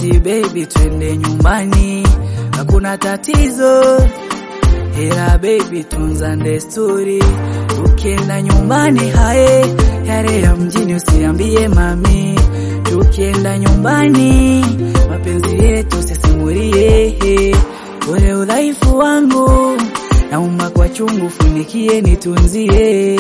basi baby twende nyumbani, hakuna tatizo. Hera baby tunza desturi, tukienda nyumbani hae, yale ya mjini usiambie mami. Tukienda nyumbani, mapenzi yetu sisimulie, ule udhaifu wangu naomba kwa chungu funikie nitunzie.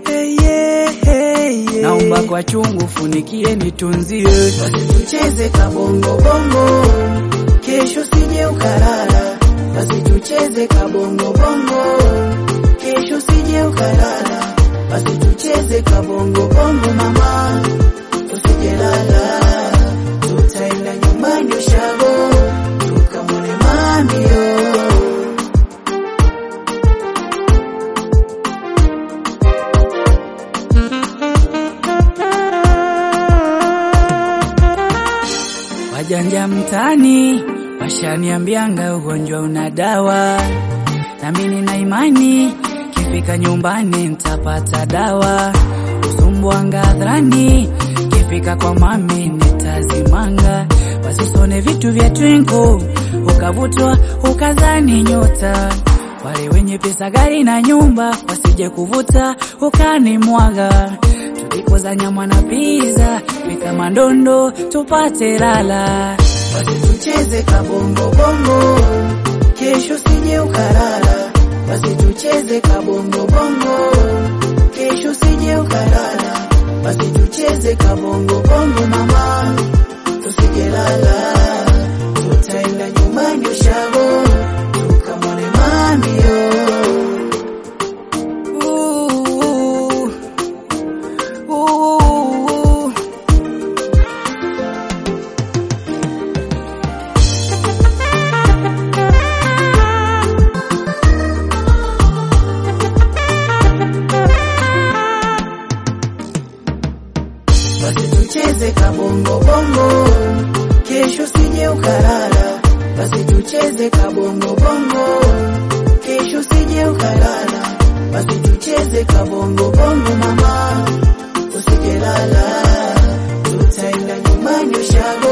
Naomba kwa chungu funikie nitunzie. Basi tucheze kabongo bongo, kesho sije ukalala. Basi tucheze kabongo bongo, kesho sije ukalala. Basi tucheze kabongo bongo mama, usijelala. Tutaenda nyumbani ushago, tukamwone mami yo. Wajanja mtani washaniambianga ugonjwa una dawa, na mimi nina imani kifika nyumbani nitapata dawa. Usumbuanga hadharani, kifika kwa mami nitazimanga. Wasisone vitu vya twinkle, ukavutwa ukazani nyota. Wale wenye pesa gari na nyumba, wasije kuvuta ukanimwaga. Tulikoza nyama na pizza, pika mandondo tupate lala. Basi tucheze kabongo bongo, kesho sije ukalala. Basi tucheze kabongo bongo, kesho sije ukalala. Basi tucheze kabongo bongo mama, tusijelala. Tutaenda nyumbani ushago, tukamwone mami yo. Basi tucheze kabongo bongo, kesho sije ukalala. Basi tucheze kabongo bongo, kesho sije ukalala. Basi tucheze kabongo bongo mama, usijelala. Tutaenda nyumbani ushago.